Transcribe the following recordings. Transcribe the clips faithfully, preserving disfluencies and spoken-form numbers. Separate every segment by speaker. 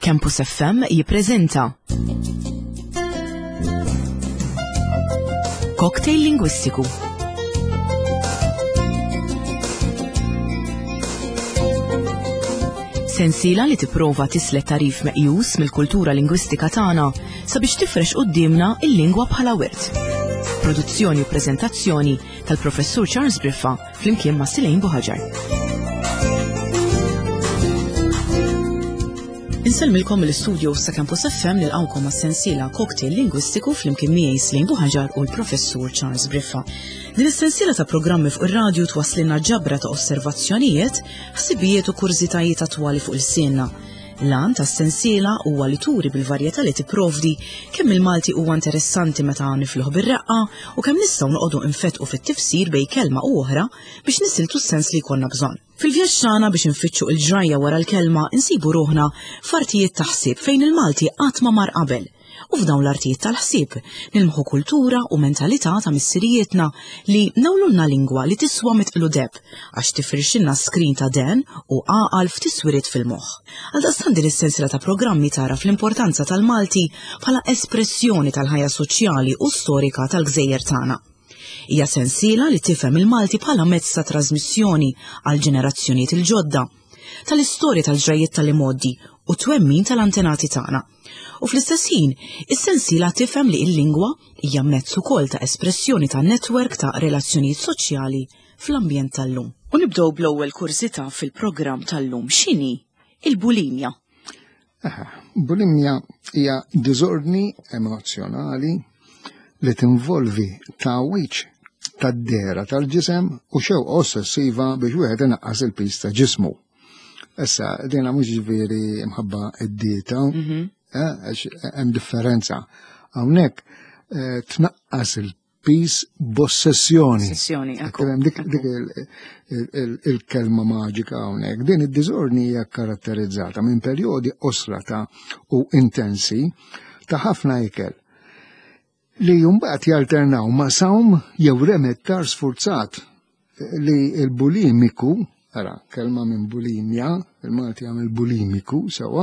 Speaker 1: Campus F M jippreżenta Cocktail Lingwistiku. Sensiela li tipprova tislet tarif meqjus mill-kultura lingwistika tagħna sabiex tifrex qudiemna il-lingwa bħala wirt. Produzzjoni u preżentazzjoni tal-Professur Charles Briffa flimkien ma' Silejn Buħaġar. Insellmilkom mill-istudio sa Campus F M nilqawkom mas-sensiela Cocktail Lingwistiku flimkien miegħi Silejn Buħaġar u l-Professur Charles Briffa. Din is-sensiela ta' programmi fuq ir-radju twasslilna ġabra ta' osservazzjonijiet, ħsibijiet u kurżitajiet attwali fuq il-sienna. L-għan ta' sensiela huwa li turi bil-varjetà li tipprovdi kemm il-Malti huwa interessanti meta nifluh bir-reqqa u kemm nistgħu noqogħdu nfettqu fit-tifsir bejn kelma u oħra biex nisiltu s-sens li jkollna bżonn. Fil-vjaġġ tagħna biex infittxu l-ġrajja wara l-kelma insibu ruħna f'artijiet ta' ħsieb fejn il-Malti qatt ma mar qabel. U f'dawn l-artijiet tal-ħsieb nilmħu kultura u mentalità ta' missirijietna li nawlunna lingwa li tiswa mitqlu deb għax tifrixxilna skrin ta' den u għaqal f'tiswiriet fil-moħħ. Għaldaqstant din is-sensiela ta' programmi tara fl-importanza tal-Malti bħala espressjoni tal-ħajja soċjali u storika tal-gżejjer tagħna. Hija sensiela li tifhem il-Malti bħala mezz ta' trasmissjoni għal ġenerazzjonijiet il-ġodda tal-istorja tal-ġrajiet tal-imoddi u twemmin tal-antenati tagħna. U fl-istess ħin, is-sensiela tifhem li l-lingwa hija mezz ukoll ta' espressjoni ta' netwerk ta' relazzjonijiet soċjali fl-ambjent tal-lum. U nibdew bl-ewwel kursità fil-programm tal-lum x'inhi il-bulimja.
Speaker 2: Aha, bulimja hija diżordni emozjonali li tinvolvi tawwiċ tad-dera tal-ġisem u xew ossessiva biex wieħed inaqqas il-pis ta' ġismu. Issa dina mhux ġifieri mħabba id-dieta, hemm differenza. Hawnhekk tnaqqas il-pis b'ossessjoni. Dik il-kelma maġika hawnhekk. Din id-diżordni hija karatterizzata minn perjodi osrata u intensi ta' ħafna ikel li jumbat jalternaw ma' sawm jew remettar sfurzat li il-bulimiku, ara, kelma minn bulimja, il-Malti għamil bulimiku, sewa,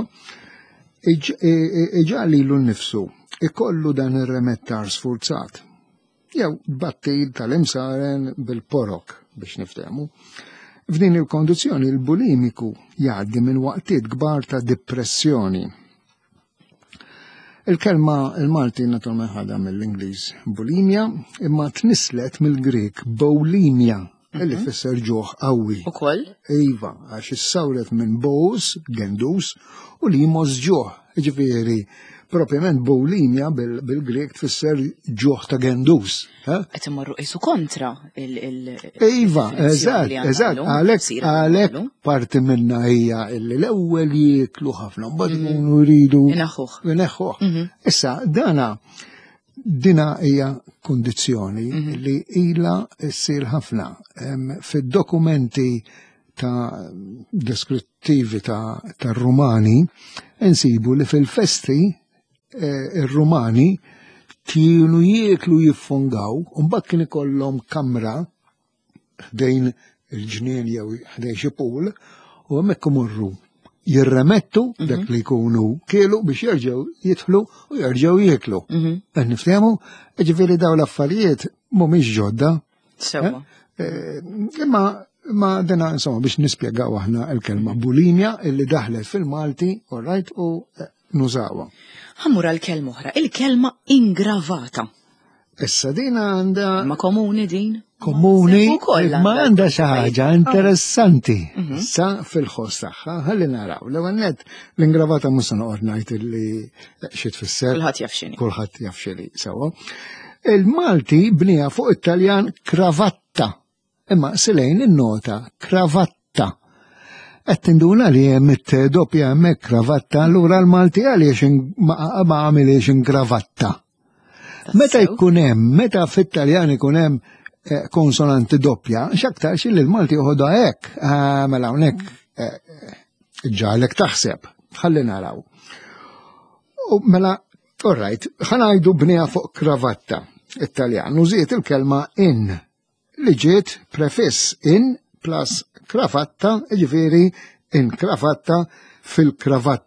Speaker 2: iġali l-nifsu, ikollu dan il-remettar sfurzat. Jew battil tal-imsaren bil-porok biex niftemu. F'din il-kondizjoni il-bulimiku jgħaddi minn waqtiet kbar ta' depressjoni. Il-kelma il-Malti naturalment ħadha mill-Ingliż bulimja, imma tnislet mill-Grek boulimia, illi fisser ġuħ qawwi.
Speaker 1: Ukoll?
Speaker 2: Iva, għax issawret minn bous, gendus, u li jmos ġuħ. Ġifieri, propjament boulimia bil-Grek tfisser ġuħ ta' gendus.
Speaker 1: Qed imorru qisu kontra il-
Speaker 2: Iva, eżatt, eżatt, għalhekk għalhekk parti minnha hija illi l-ewwel jieklu ħafna, mbagħad ikunu jridu
Speaker 1: Ineħħuh.
Speaker 2: Ineħħuh. Issa dana dina hija kundizzjoni li ilha ssir ħafna fid-dokumenti ta' deskrittivi ta' tar-Rumani insibu li fil-festi ir-Rumani kienu jieklu jiffungaw u mbagħad kien ikollhom kamra ħdejn il-ġnien jew ħdejn xi pool u hemmhekk imorru jirremettu dak li jkunu kielu biex jerġgħu jidħlu u jerġgħu jieklu. Qed niftehmu, ġifieri dawn l-affarijiet mhumiex ġodda.
Speaker 1: Sewwa.
Speaker 2: Imma ma dena insomma biex nispjegaw aħna l-kelma bulimja illi daħlet fil-Malti u rajt u nużawha.
Speaker 1: Ħammur għal-kelma oħra, il-kelma ingravata.
Speaker 2: Issa dina għandha
Speaker 1: Ma komuni din?
Speaker 2: komuni ma għandha xi ħaġa interessanti. Sa fil-ħoss tagħha ħalli naraw. L-ewwel nett l-ingravata mhux se noqgħod ngħid li xi tfisser.
Speaker 1: Kulħadd jaf x'inhi.
Speaker 2: Kulħadd jaf x'inhi sewwa. Il-Malti bniha fuq it-Taljan kravatta. Imma Silejn innota kravatta. Qed tinduna li hemm it-doppja hemmhekk kravatta, allura l-Malti għaliex ma għamilx inkravatta. Meta jkun hemm, meta fit-Taljan ikun hemm konsonanti doppja, x'aktar xi li l-Malti joħodha hekk, mela hawnhekk ġalek taħseb, ħalli naraw. U mela, all right, ħanajdu bniha fuq kravatta. It-Taljan użiet il-kelma in li ġiet prefiss in plus kravatta, ġifieri in kravatta fil-kravatta.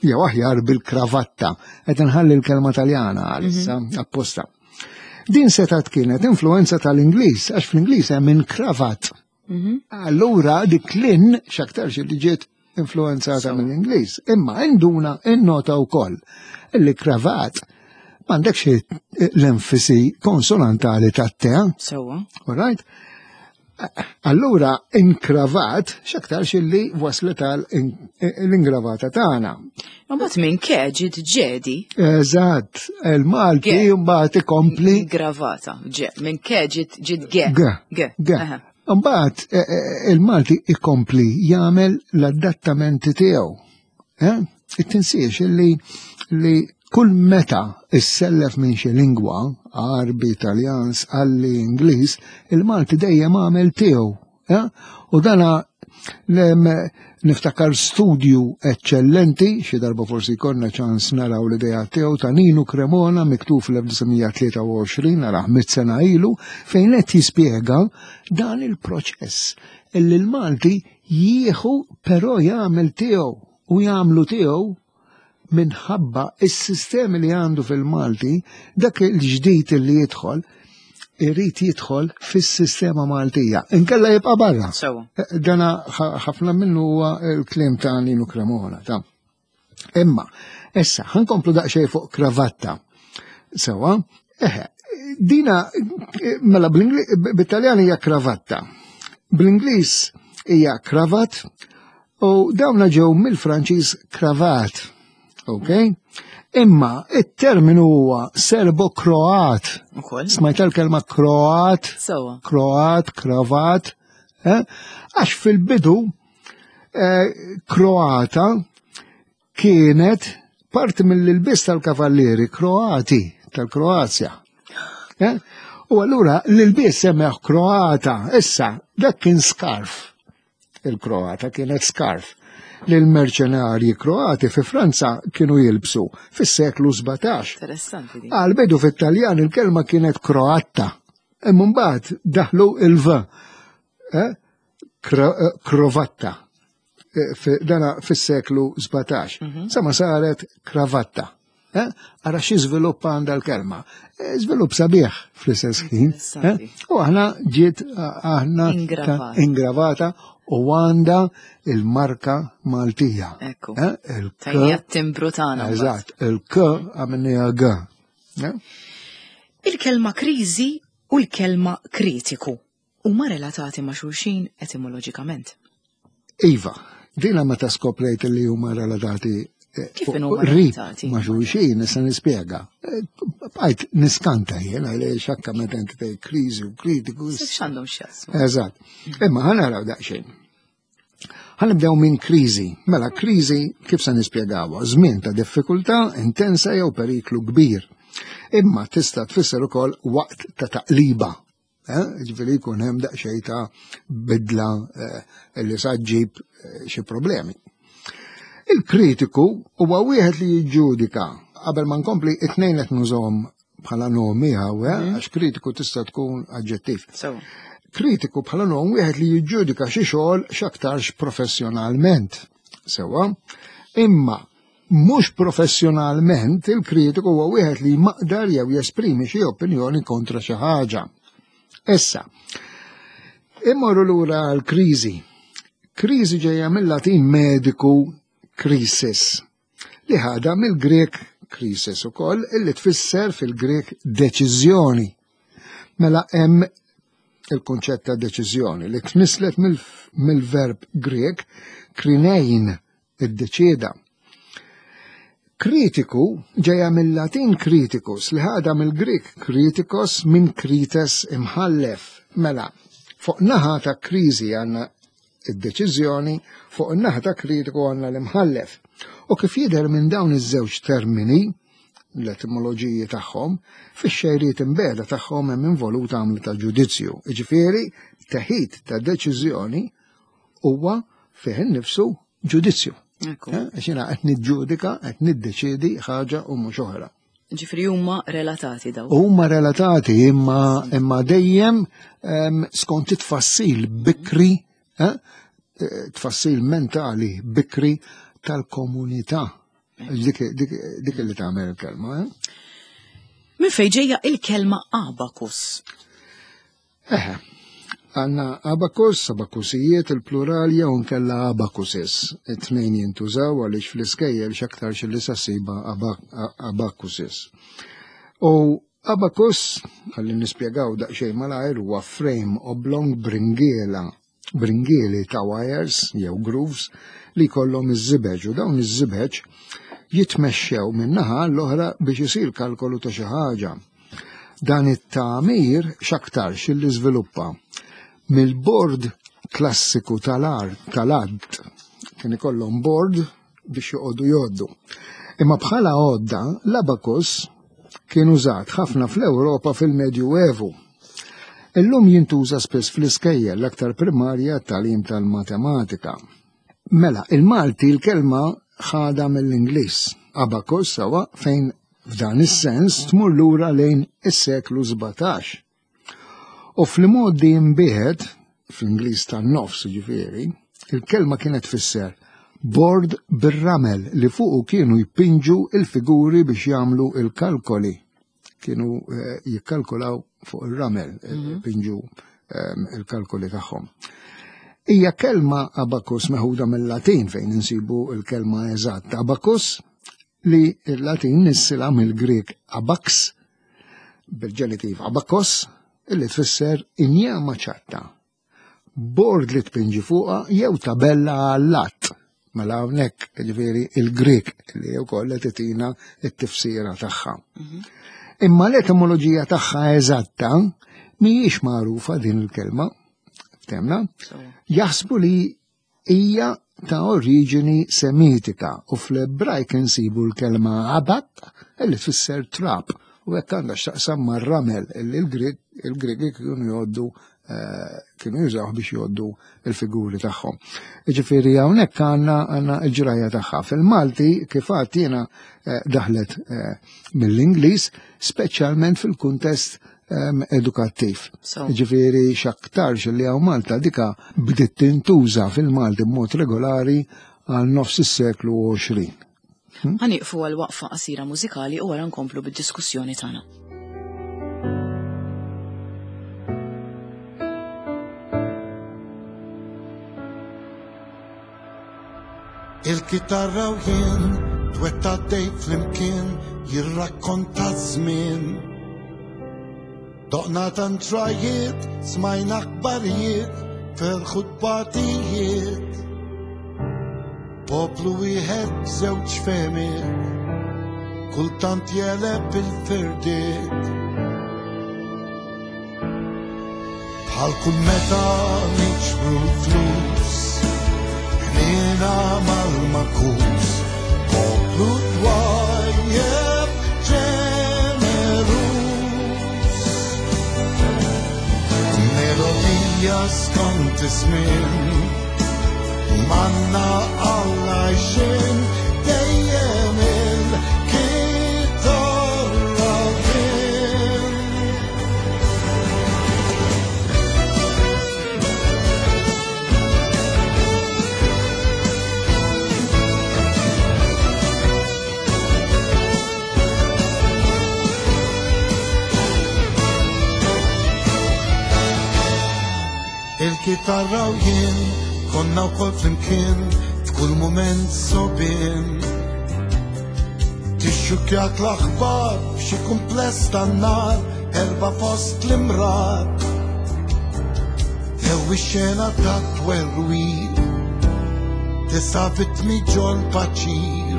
Speaker 2: jew aħjar bil-kravatta, qed inħalli l-kelma Taljana għalissa apposta. Din setat kienet influenza tal-Ingliż, għax fl-Ingliż hemm inkravat. Allura dik l-in x'aktarx li ġiet influenzata mill-Ingliż, imma induna innota wkoll li kravat m'għandekx l-enfisi konsonantali tat-te.
Speaker 1: Sewwa.
Speaker 2: All right? Allura inkravat x'aktarx li waslet għal l-ingravata tagħna.
Speaker 1: Ma mbagħad minn keġid ġedi.
Speaker 2: Eżatt, il-Malti mbagħad ikompli
Speaker 1: Ingravata, ġe, minn keġid ġid ge.
Speaker 2: Ge. Ge. Mbagħad il-Malti ikompli jagħmel l-adattamenti tiegħu. It-tinsiex li li kull meta issellef minn xi lingwa, Arbi, Taljan, Sqalli, Ingliż, il-Malti dejjem għamel tiegħu. U dana niftakar studju eccellenti, xi darba forsi konna ċans naraw l-idea tiegħu ta' Nino Cremona miktub fl-1923 naraħ mit sena ilu fejn qed jispjega dan il-proċess illi l-Malti jieħu però jagħmel tiegħu u jagħmlu tiegħu minħabba is-sistemi li għandu fil-Malti dak il-ġdid li jidħol irrid jidħol fis-sistema Maltija. Inkella jibqa' barra. Dana ħafna minnu huwa l-kliem ta' Nino Cremona. Imma, issa, ħankomplu daqsxejn fuq kravatta. Sewa, eħe, dina mela bit-Taljan hija kravatta. Bl-Ingliż hija kravat u dawna ġew mill-Franċiż kravat. Okay? Imma it-terminu huwa serbo-kroat. Smajt l-kelma kroat, kroat, kravat, għax fil-bidu kroata kienet parti mill-ilbis tal-kavallieri kroati tal-Kroazja. U allura l-ilbis semmeħ kroata, issa dak kien skarf. Il-kroata kienet skarf. L-merċenarji kroati fi Franza kienu jilbsu fis-seklu sebgħax.
Speaker 1: Interessanti.
Speaker 2: Għal-bidu fit-Taljan il-kelma kienet kroatta. Imma mbagħad daħlu il-v. Krovatta. Dana fis-seklu sebgħax. Sama saret kravatta. Ara xi żviluppa għandha l-kelma. Żvilupp sabiħ fl-istess ħin. U aħna ġiet aħna ingravata u għanda il-marka Maltija.
Speaker 1: Ekku. Tajja timbru tagħna.
Speaker 2: Eżatt, il-K għamennija G.
Speaker 1: Il-kelma kriżi u l-kelma kritiku huma relatati ma' xulxin etimoloġikament.
Speaker 2: Iva, dina meta skoprejt li huma relatati
Speaker 1: Kif huma relatati?
Speaker 2: Ma' xulxin, nista' nispjega. Bqajt niskanta jien għaliex hekk meta inti tgħid kriżi u kritiku.
Speaker 1: X'għandhom x'jasmu.
Speaker 2: Eżatt. Imma ħanaraw daqsxejn. Ħanibdew minn kriżi. Mela kriżi kif se nispjegawha? Żmien ta' diffikultà intensa jew periklu kbir. Imma tista' tfisser ukoll waqt ta' taqliba. Ġifieri jkun hemm daqsxejn ta' bidla li sa ġġib xi problemi. Il-kritiku huwa wieħed li jiġġudika qabel ma nkompli it-tnejn qed nużhom bħala nomi hawn għax kritiku tista' tkun aġġettiv. Kritiku bħala nom wieħed li jiġġudika xi xogħol x'aktarx professjonalment. Sewa, imma mhux professjonalment il-kritiku huwa wieħed li maqdar jew jesprimi xi opinjoni kontra xi ħaġa. Issa, immorru lura l-kriżi. Kriżi ġejja mill-Latin mediku krisis li ħada mill-Grek krisis ukoll illi tfisser fil-Grek deċiżjoni. Mela hemm il-konċett ta' deċiżjoni li tnislet mill-verb Grek krinein id-deċieda. Kritiku ġejja mill-Latin kritikus li ħada mill-Grek kritikos minn krites imħallef. Mela, fuq naħa ta' kriżi għandna id-deċiżjoni, fuq in-naħa ta' kritiku għandna l-imħallef. U kif jidher minn dawn iż-żewġ termini, l-etimoloġiji tagħhom, fix-xejriet imbeda tagħhom hemm involuta għamla ta' ġudizzju. Jiġifieri teħid ta' deċiżjoni huwa fih innifsu ġudizzju. Għax jiena qed niġġudika, qed niddeċiedi ħaġa u mhux oħra.
Speaker 1: Ġifri huma relatati daw.
Speaker 2: Huma relatati imma imma dejjem skont it-tfassil bikri, tfassil mentali bikri tal-komunità Dik li tagħmel il-kelma.
Speaker 1: Min fejn ġejja il-kelma abakus?
Speaker 2: Eh, għandna abakus, abakusijiet il-plurali jew nkella abakusis. It-tnejn jintużaw għaliex fl-iskejjel x'aktarx li sassiba abakusis. U abakus, ħalli nispjegaw daqsxejn malajr, huwa frame oblong bringiela, bringieli ta' wires jew grooves li jkollhom iż-żibeġ u dawn iż-żibeġ jitmexxew min-naħa l-oħra biex isir kalkolu ta' xi ħaġa. Dan it-tagħmir x'aktarx illi żviluppa mill-bord klassiku tal-art tal-art kien ikollhom bord biex joqogħdu jgħoddu. Imma bħala għodda l-abakus kien użat ħafna fl-Ewropa fil-Medju Evu. Illum jintuża spiss fl-iskejjel l-aktar primarja tal-im tal-matematika. Mela, il-Malti l-kelma ħada mill-Ingliż. Abakus sawa fejn f'dan is-sens tmur lura lejn is-seklu sebgħtax. U fl-modi imbieħed, fl-Ingliż tan-nofs ġifieri, il-kelma kienet tfisser bord bir-ramel li fuqu kienu jpinġu il-figuri biex jagħmlu il-kalkoli. Kienu jikkalkulaw fuq il-ramel, jpinġu il-kalkoli tagħhom. Hija kelma abakus meħuda mill-Latin fejn insibu il-kelma eżatt abakus li il-Latin nissila mill-Grek abax bil-ġenitiv abakos illi tfisser injama ċatta. Bord li tpinġi fuqha jew tabella għall-att. Mela hawnhekk ġifieri il-Grek li wkoll qed titina t-tifsira tagħha. Imma l-etimoloġija tagħha eżatta mhijiex magħrufa din il-kelma. Temna? Jaħsbu li hija ta' oriġini semitika u fl-Ebrajk insibu l-kelma abak illi tfisser trap u hekk għandha x'taqsam mar-ramel illi l-Griegi kienu jgħoddu kienu jużaw biex jgħoddu il-figuri tagħhom. Jiġifieri hawnhekk għandna għandna l-ġrajja tagħha. Fil-Malti kif għad jiena daħlet mill-Ingliż speċjalment fil-kuntest edukattiv. Ġifieri x'aktarx li hawn Malta dika bdiet tintuża fil-Malti b'mod regolari għal nofs is-seklu għoxrin.
Speaker 1: Ħanieqfu għal waqfa qasira mużikali u wara nkomplu bid-diskussjoni tagħna.
Speaker 3: Il-kitarra u jien twetta dejt flimkien jirrakkonta żmien. Doqna tantrajiet, smajna kbarijiet, ferħu tbatijiet. Poplu wieħed żewġ femiet, kultant jeleb il-firdiet. Bħal kull meta niġbru flus, ħnina mal-makus, poplu dwajjeb melodija skont ismin manna alla jxin dejjem il-kitarra kien. Il-kitarra u jien konna wkoll flimkien f'kull mument sobien. Tixxukjak l-aħbar f'xi kumpless tan-nar erba' fost l-imrar. Jew ix-xena ta' twerwir tisa' vittmi ġol paċir.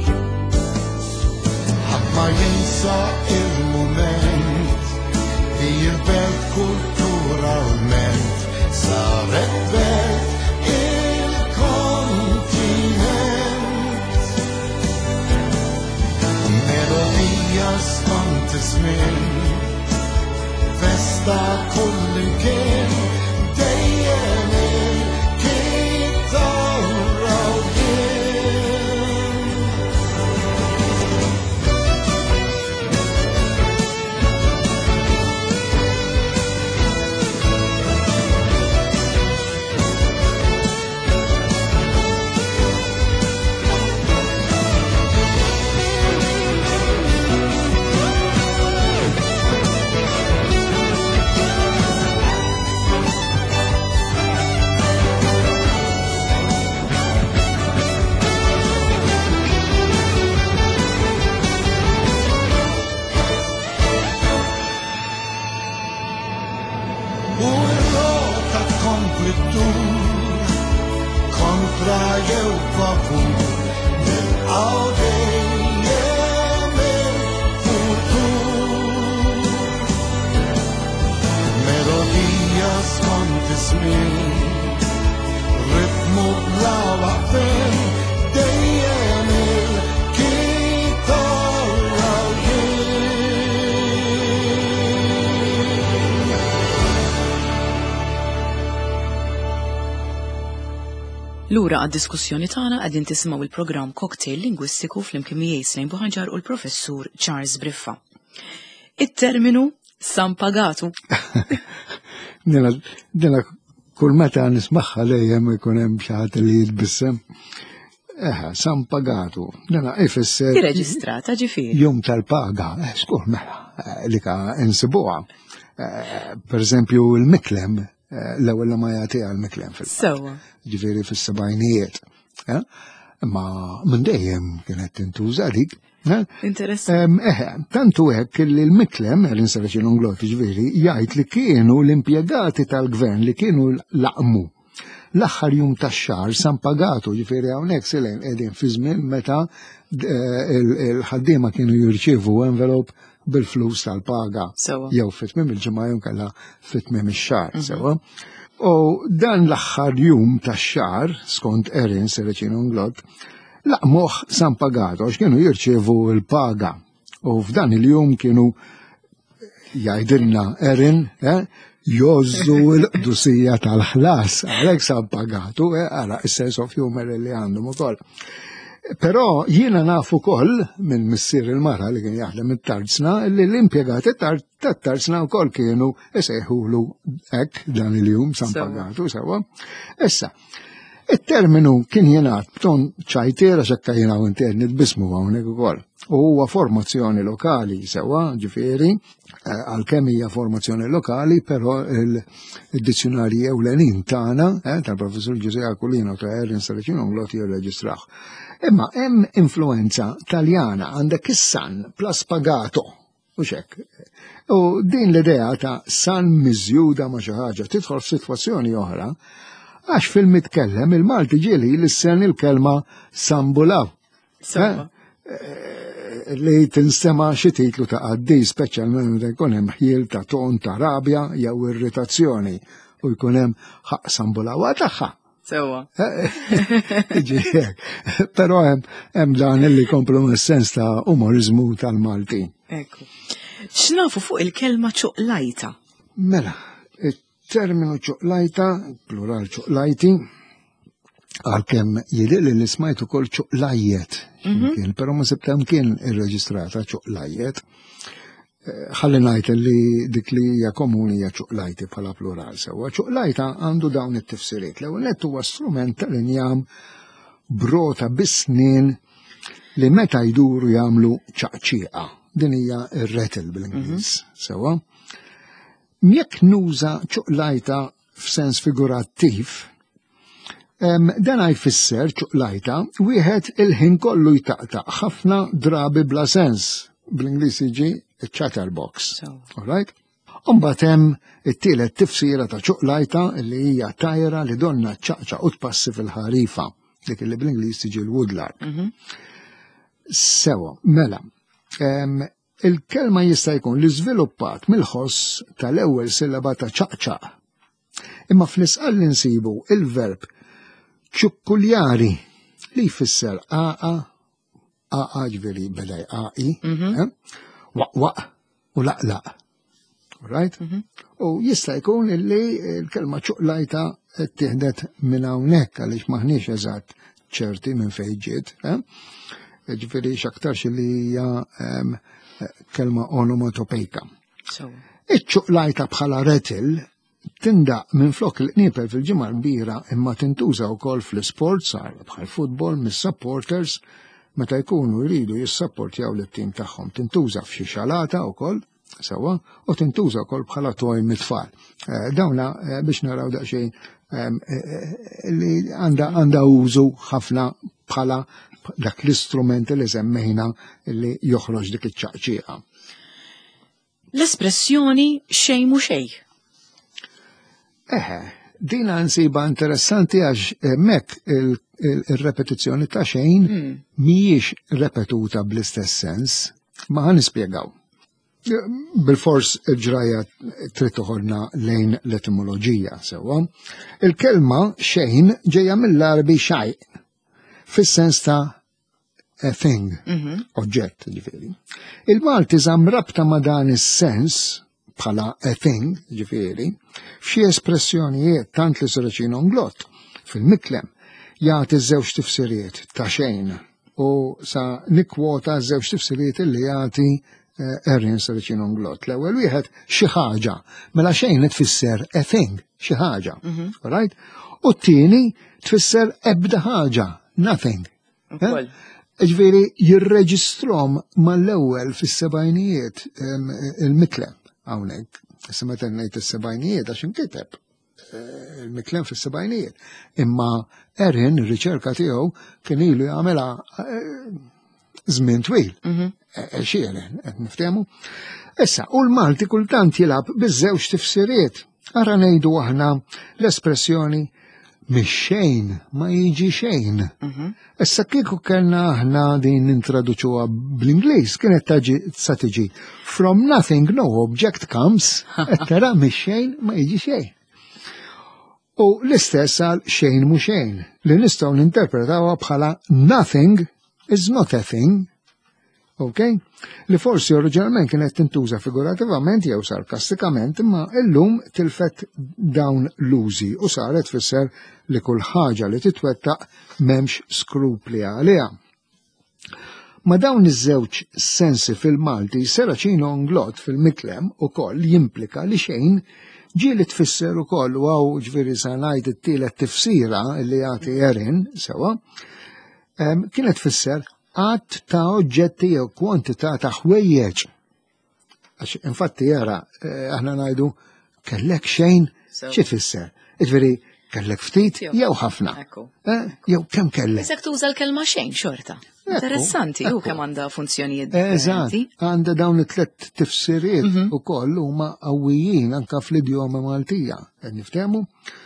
Speaker 3: Ħadd ma jinsa il-mument li jirbelt kulturalment saret belt il-kontinent. Melodija skont ismin, festa kull imkien, dejjem il-kitarra u jien. ritmu bla waqfin dejjem il-kitarra
Speaker 1: Lura għad-diskussjoni tagħna qegħdin tisimgħu il-programm Cocktail Lingwistiku flimkien miegħi Slejn Buħanġar u l-Professur Charles Briffa. Il-terminu Sampagatu.
Speaker 2: Dela kull meta nismaħħa lejjem ikun hemm xi ħadd li jilbissem. Eħa, Sampagatu. Dela ifisser
Speaker 1: Irreġistrata ġifieri.
Speaker 2: jum tal-paga, skur mela, li ka insibuha. Per eżempju il-miklem, l-ewwel ma jagħtiha l-miklem fil-paga.
Speaker 1: Sewwa.
Speaker 2: Ġifieri fis-sebgħinijiet. Ma minn dejjem kienet tintuża dik.
Speaker 1: Interessanti.
Speaker 2: Eħe, tantu hekk li l-miklem, l-inserraċi l-Ungloti ġviri, jgħid li kienu l-impjegati tal-gvern li kienu laqmu l-aħħar jum tax-xahar Sampagatu, ġifieri hawnhekk silejn qegħdin fi żmien meta il-ħaddiema kienu jirċievu envelop bil-flus tal-paga. Jew fit-tmiem il-ġimgħa jew kellha fit-tmiem ix-xahar, sewwa. U dan l-aħħar jum tax-xahar, skont Erin Serraċin Unglot, laqmuh Sampagatu għax kienu jirċievu l-paga. U f'dan il-jum kienu jgħidilna Erin, jozzu l-qdusija tal-ħlas, għalhekk Sampagatu, ara is-sense of humor li għandhom ukoll. Però jiena nafu koll minn missier il-mara li kien jaħdem it-tarzna li l-impjegati tat-tarzna wkoll kienu isejħulu hekk dan il-jum Sampagatu sewwa. Issa, it-terminu kien jingħad b'ton ċajtiera x'hekk jiena u internet bismu hawnhekk ukoll. U huwa formazzjoni lokali sewwa, ġifieri, għalkemm hija formazzjoni lokali, però il-dizzjonarji ewlenin tagħna tal-Professur Giuseppe Akulino ta' Erin Serraċin Unglot jirreġistraw. Imma hemm influenza Taljana għandek is-san plus pagato, u xek. U din l-idea ta' san miżjuda ma' xi ħaġa tidħol f'sitwazzjoni oħra, għax fil-mitkellem il-Malti ġieli l-sen il-kelma sambulaw. Li tinstema xi titlu ta' għaddi, speċjalment meta jkun hemm ħiel ta' ton ta' rabja jew irritazzjoni u jkun hemm ħaq sambulawa tagħha.
Speaker 1: Sewwa.
Speaker 2: Però hemm dan li komplu s-sens ta' umorizmu tal-Malti.
Speaker 1: Ekku. X'nafu fuq il-kelma ċoqlajta?
Speaker 2: Mela, il-terminu ċoqlajta, plural ċoqlajti, għalkemm jidilli li smajt ukoll ċoqlajjet, però ma sebtam kien irreġistrata ċoqlajjet. Ħalli ngħid li dik li hija komuni hija ċoqlajti bħala plural sewwa. Ċoqlajta għandu dawn it-tifsiriet. L-ewwel nett huwa strument tal-injam brota bis-snien li meta jduru jagħmlu ċaqċieqa. Din hija r-rattle bil-Ingliż sewwa. Jekk nuża ċoqlajta f'sens figurattiv, dan jfisser ċoqlajta wieħed il-ħin kollu jtaqtaq ħafna drabi bla sens. Bl-Ingliż jiġi chatterbox. All right? Umbat hemm it-tielet tifsira ta' ċoqlajta li hija tajra li donna ċaqċa u tpassi fil-ħarifa, dik li bl-Ingliż tiġi l-woodlark. Sewa, mela, il-kelma jista' jkun li żviluppat mill-ħoss tal-ewwel sillaba ta' ċaqċaq. Imma fl-isqal li nsibu il-verb ċukkuljari li jfisser aqa, aqa ġveri beda jqaqi, waqwaq u laqlaq. Right? U jista' jkun illi l-kelma ċuqlajta tieħdet minn hawnhekk għaliex maħniex eżatt ċerti minn fejn ġiet. Ġifieri x'aktarx li hija kelma onomatopejka. Iċ-ċuqlajta bħala retil tindaq minn flok il-qniepel fil-ġimgħa l-kbira imma tintuża wkoll fl-isports bħal futbol mis-supporters meta jkunu jridu jissapportjaw lit-tim tagħhom. Tintuża f'xi xalata wkoll sewwa u tintuża wkoll bħala toj mit-tfal. Dawna biex naraw daqsxejn li għandha użu ħafna bħala dak l-istrumenti li semmejna li joħroġ dik iċ-ċaqċieqa.
Speaker 1: L-espressjoni xejn mhu xejn.
Speaker 2: Eħe, dina nsiba interessanti għax mek il-repetizzjoni ta' xejn mhijiex repetuta bl-istess sens, ma ħan nispjegaw. bil-fors il-ġraja trid toħodna lejn l-etimoloġija sewwa. Il-kelma xejn ġejja mill-Arbi xaj, fis-sens ta' a thing, oġġett ġifieri. Il-Malti żamm rabta ma' dan is-sens bħala a thing ġifieri f'xi espressjonijiet tant li Saracino Nglott fil-Miklem jagħti żewġ tifsiriet ta' xejn u sa nikkwota żewġ tifsiriet li jagħti Erin Saracino Nglott. L-ewwel wieħed xi ħaġa, mela xejn tfisser a thing, xi ħaġa. Right? U t-tieni tfisser ebda ħaġa, nothing. Ġifieri jirreġistrom mal-ewwel fis-sebgħinijiet il-Miklem hawnhekk. Issa meta ngħid is-sebgħinijiet għax inkiteb il-Miklem fis-sebgħinijiet. Imma Erin ir-riċerka tiegħu kien ilu jagħmilha żmien twil. Xielen, qed niftehmu. Issa, u l-Malti kultant jilab biż-żewġ tifsiriet. Ara ngħidu aħna l-espressjoni mix-xejn ma jiġi xejn. Issa kieku kellna aħna din nintraduċuha bl-Ingliż kienet taġi sa tiġi from nothing no object comes, qed tara mix-xejn ma jiġi xejn. U l-istess għal xejn mhu xejn li nistgħu ninterpretawha bħala nothing is not a thing. Ok? Li forsi oriġinalment kienet tintuża figurativament jew sarkastikament, imma illum tilfet dawn l-użi u saret fisser li kull ħaġa li titwettaq m'hemmx skrupli għaliha. Ma dawn iż-żewġ sensi fil-Malti Saracino Nglott fil-Miklem ukoll jimplika li xejn ġieli tfisser ukoll u għaw ġifieri sa ngħid it-tielet tifsira li jagħti Erin sewa kienet tfisser għad ta' oġġetti jew kwantità ta' ħwejjeġ. Għax infatti jara aħna ngħidu kellek xejn xi tfisser. Jiġifieri kellek ftit jew ħafna. Jew kemm kellek.
Speaker 1: Isek tuża l-kelma xejn xorta. Interessanti hu kemm għandha funzjonijiet differenti.
Speaker 2: Eżatt, għandha dawn it-tliet tifsiriet ukoll huma qawwijin anke fl-idjoma Maltija. Qed niftehmu?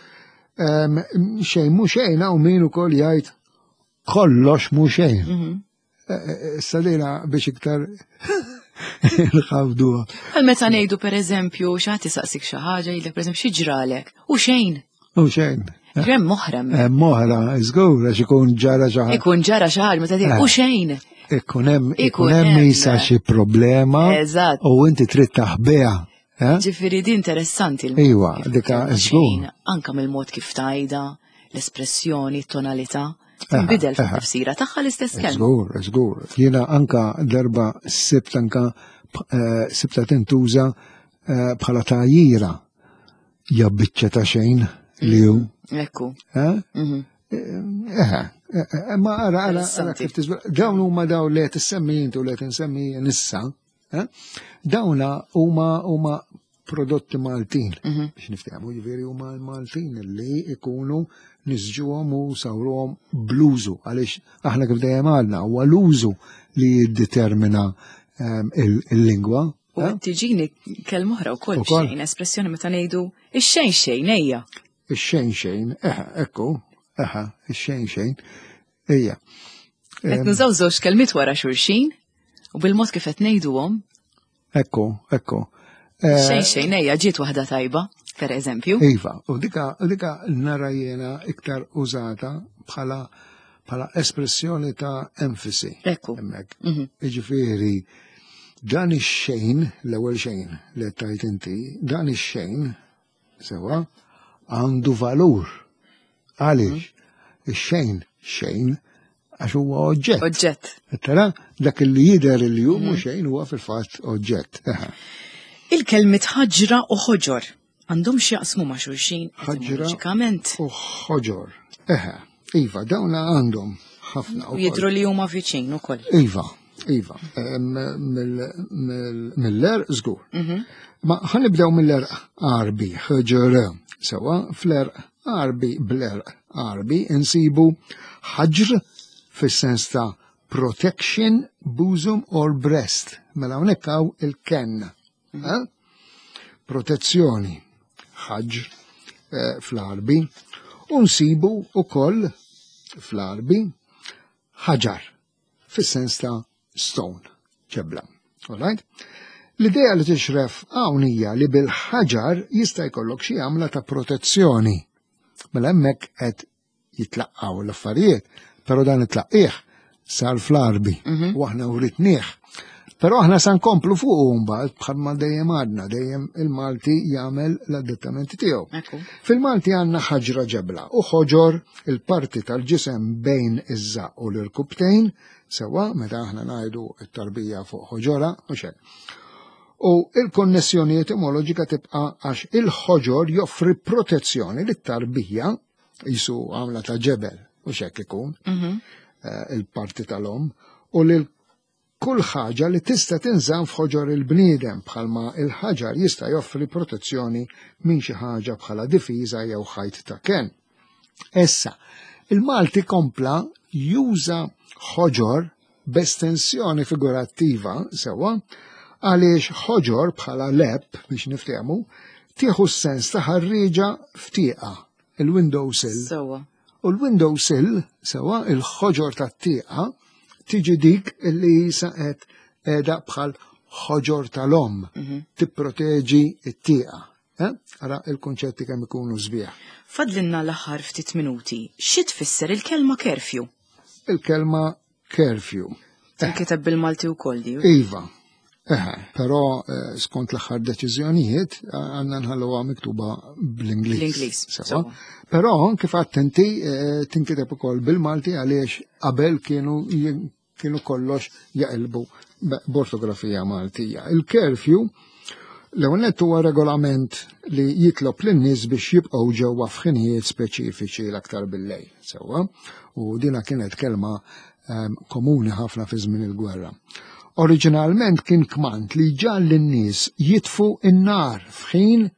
Speaker 2: Xejn mhu xejn hawn min ukoll jgħid kollox mhu xejn. Salina biex iktar nħawduha.
Speaker 1: Għal meta ngħidu pereżempju xi ħadd isaqsik xi ħaġa jgħidlek pereżempju xi ġralek u xejn.
Speaker 2: U xejn.
Speaker 1: Hemm moħrem.
Speaker 2: Hemm moħra, żgur għax ikun ġara xi ħaġa.
Speaker 1: Ikun ġara xi ħaġa meta tgħid u xejn.
Speaker 2: Ikun hemm ikun hemm isa xi problema u inti trid taħbiha.
Speaker 1: Ġifieri di interessanti.
Speaker 2: Iwa, dika żgur.
Speaker 1: Anke mill-mod kif tajda, l-espressjoni, t-tonalità. Tinbidel fil-tifsira tagħha l-istess kelma.
Speaker 2: Żgur, żgur. Jiena anka darba sibt anka sibta tintuża bħala tajjira ja biċċa ta' xejn li hu.
Speaker 1: Ekku.
Speaker 2: Eħe, ma ara ara kif tiżbel. Dawn huma dawn li qed issemmi intu li qed insemmi nissa, dawna huma huma prodotti Maltin. Biex niftehmu jiġifieri huma l-Maltin li ikunu nisġuhom u sawruhom bl-użu għaliex aħna kif dejjem għadna huwa l-użu li jiddetermina il-lingwa.
Speaker 1: U tiġini kelma oħra wkoll xejn, espressjoni meta ngħidu ix-xejn xejn ejja.
Speaker 2: Ix-xejn xejn, eħe, ekku, eħe, ix-xejn xejn, ejja.
Speaker 1: Qed nużaw żewġ kelmiet wara xulxin u bil-mod kif qed ngħiduhom.
Speaker 2: Ekku, ekku.
Speaker 1: Xejn xejn ejja ġiet waħda tajba, per eżempju.
Speaker 2: Iva, u dika dika nara jiena iktar użata bħala bħala espressjoni ta' enfasi.
Speaker 1: Ekku.
Speaker 2: Hemmhekk. Jiġifieri dan ix-xejn, l-ewwel xejn li tajt inti, dan ix-xejn sewa għandu valur. Għaliex ix-xejn xejn għax huwa oġġett.
Speaker 1: Oġġett.
Speaker 2: Tara dak li jidher li hu mhu xejn huwa fil-fatt oġġett.
Speaker 1: Il-kelmit ħaġra u ħoġor għandhom x'jaqsmu ma' xulxin etimoloġikament.
Speaker 2: U ħoġor. Eħe, iva, dawna għandhom ħafna.
Speaker 1: Jidru li huma viċin ukoll.
Speaker 2: Iva, iva, mill-erq żgur. Ma ħanibdew mill-erq Arbi, ħoġor. Sewa fl-erq Arbi bl-erq Arbi insibu ħaġr fis-sens ta' protection, bosom or breast. Mela hawnhekk hawn il-ken. Protezzjoni ħaġr fl-Arbi u nsibu ukoll fl-Arbi ħaġar fis-sens ta' stone, ċebla. All right? L-idea li tixref hawn hija li bil-ħaġar jista' jkollok xi għamla ta' protezzjoni. Mela hemmhekk qed jitlaqqaw l-affarijiet, però dan it-tlaqqih sar fl-arbi u aħna writnieh. Però aħna se nkomplu fuq mbagħad bħalma dejjem għadna, dejjem il-Malti jagħmel l-adattamenti tiegħu. Fil-Malti għandna ħaġra ġebla u ħoġor il-parti tal-ġisem bejn iż-żaq u l-irkubtejn sewa meta aħna ngħidu t-tarbija fuq ħoġora u xejn. U il-konnessjoni etimoloġika tibqa' għax il-ħoġor joffri protezzjoni lit-tarbija jisu għamla ta' ġebel u xekk ikun il-parti tal-om u lil kull ħaġa li tista' tinżamm f'ħoġor il-bniedem bħalma il-ħaġar jista' joffri protezzjoni minn xi ħaġa bħala difiża jew ħajt ta' ken. Issa, il-Malti kompla juża ħoġor b'estensjoni figurattiva sewa għaliex ħoġor bħala lepp biex niftehmu tieħu s-sens ta' ħarriġa ftieqa il-window sill.
Speaker 1: Sewa.
Speaker 2: U l-window sill sewa il-ħoġor tat-tieqa tiġi dik illi saqet edha bħal ħoġor tal-om tipproteġi t-tieqa. Ara il-konċetti kemm ikunu sbieħ.
Speaker 1: Fadlinna l-aħħar ftit minuti. Xi tfisser il-kelma curfew?
Speaker 2: Il-kelma curfew.
Speaker 1: Tinkiteb bil-Malti wkoll di.
Speaker 2: Iva. Eħe, però skont l-aħħar deċiżjonijiet għandna nħalluha miktuba bl-Ingliż.
Speaker 1: Bl-Ingliż.
Speaker 2: Però kif għadt inti tinkiteb ukoll bil-Malti għaliex qabel kienu kienu kollox jaqilbu b'ortografija Maltija. Il-curfew l-ewwel nett huwa regolament li jitlob lin-nies biex jibqgħu ġewwa f'ħinijiet speċifiċi l-aktar bil-lejl sewwa u dina kienet kelma komuni ħafna fi żmien il-gwerra. Oriġinalment kien kmand li ġal lin-nies jitfu n-nar f'ħin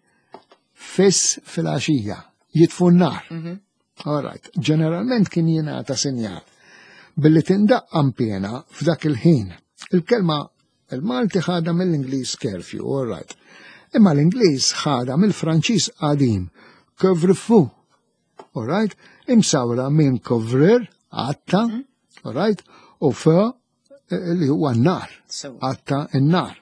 Speaker 2: fiss fil-għaxija, jitfu n-nar. All right. Ġeneralment kien jingħata sinjal billi tindaq ampjena f'dak il-ħin. Il-kelma il-Malti ħadha mill-Ingliż curfew, all right. Imma l-Ingliż ħadha mill-Franċiż qadim couvre-feu, all right, imsawra minn couvrir, għatta, all right, u fe li huwa n-nar, għatta n-nar.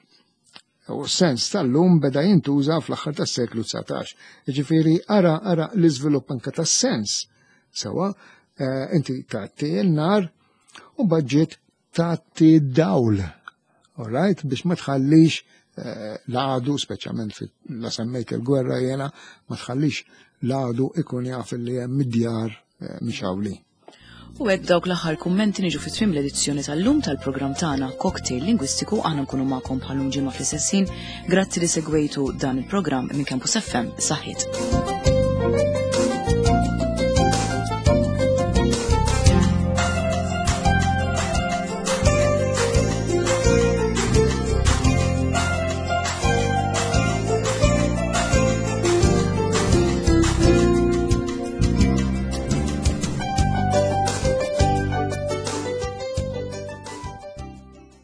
Speaker 2: U s-sens tal-lum beda jintuża fl-aħħar tas-seklu tsatax. Ġifieri ara ara l-iżvilupp anke tas-sens. Sewa, inti tagħti n-nar u baġġiet tagħti d-dawl. All right, biex ma tħallix l-għadu, speċjalment la semmejt il-gwerra jena, ma tħallix l-għadu ikun jaf li hemm mid-djar mixawli.
Speaker 1: U għed dawk l-aħħar kummenti niġu fi tmiem l-edizzjoni tal-lum tal-programm tagħna Cocktail Lingwistiku aħna nkunu magħkom bħalum ġimgħa fl-istess ħin. Grazzi li segwejtu dan il-programm minn Campus F M saħħit.